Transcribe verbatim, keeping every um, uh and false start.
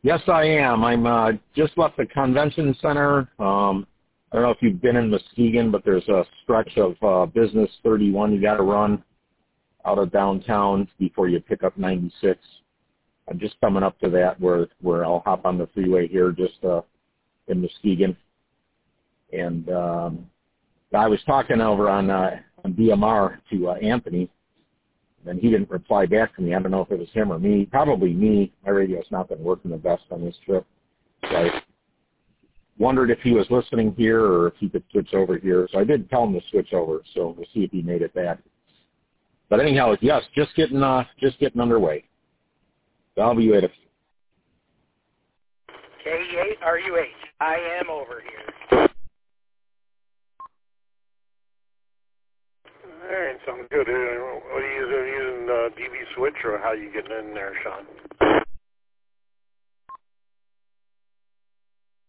Yes, I am. I'm uh, just left the convention center. Um, I don't know if you've been in Muskegon, but there's a stretch of uh, Business thirty-one you got to run out of downtown before you pick up ninety-six. I'm just coming up to that where where I'll hop on the freeway here just uh, in Muskegon. And um, I was talking over on, uh, on D M R to uh, Anthony, and he didn't reply back to me. I don't know if it was him or me. Probably me. My radio's not been working the best on this trip. So I wondered if he was listening here or if he could switch over here. So I did tell him to switch over, so we'll see if he made it back. But anyhow, yes, just getting uh, just getting underway. I'll be with us. K eight R U H. I am over here. All right, sounds good. Uh, What are you using, using uh, D V switch, or how you getting in there, Sean?